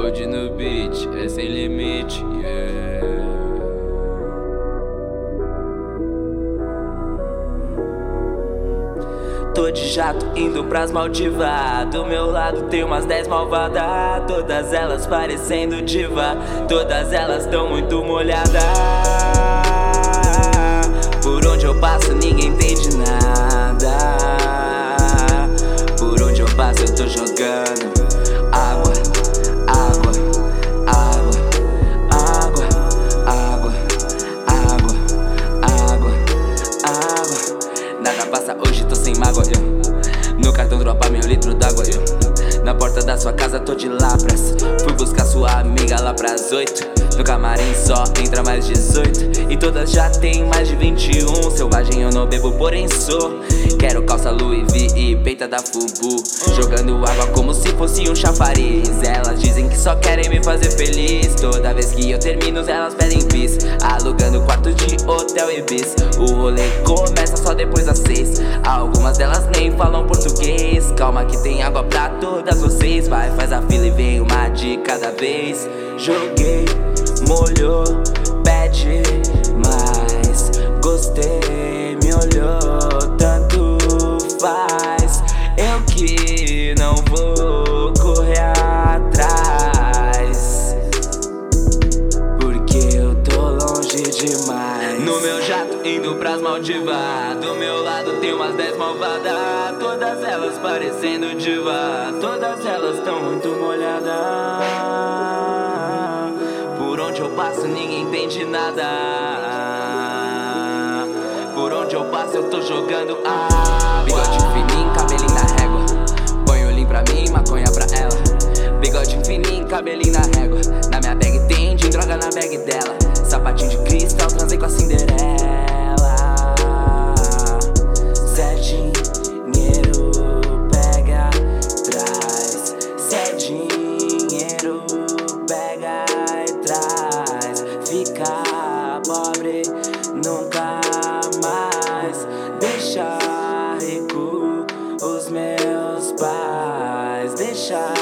Hoje no beat é sem limite, yeah. Tô de jato indo pras Maldivas. Do meu lado tem umas 10 malvadas, todas elas parecendo diva. Todas elas tão muito molhadas. Por onde eu passo ninguém entende nada. Por onde eu passo eu tô jogando água, água, água, água, água, água, água, água. Nada passa hoje, tô sem mágoa, no cartão dropa meio litro d'água, na porta da sua casa tô de Lapras. Fui buscar sua amiga lá pras 8. No camarim só entra mais 18 e todas já tem mais de 21. Selvagem eu não bebo, porém sou. Quero calça Louis V e peita da Fubu, jogando água como se fosse um chafariz. Elas dizem que só querem me fazer feliz. Toda vez que eu termino elas pedem bis, alugando quarto de hotel e bis. O rolê começa só depois das 6. Algumas delas nem falam português. Calma que tem água pra todas vocês. Vai, faz a fila e vem uma de cada vez. Joguei, molhou, pede mais. Gostei, me olhou, tanto faz. Eu que não vou correr atrás, porque eu tô longe demais. No meu jato indo pras Maldivas. Do meu lado tem umas 10 malvadas, todas elas parecendo diva. Todas elas tão muito molhadas. Por onde eu passo ninguém entende nada. Por onde eu passo eu tô jogando água. Bigode fininho, cabelinho na régua. Põe olhinho pra mim, maconha pra ela. Bigode fininho, cabelinho na régua. Na minha bag tem gin, droga na bag dela. Sapatinho de cristal, transei com a Cinderela. Zé dinheiro, pega, traz. Zé dinheiro, pega e traz. Fica pobre nunca mais. Deixa rico os meus pais. Deixa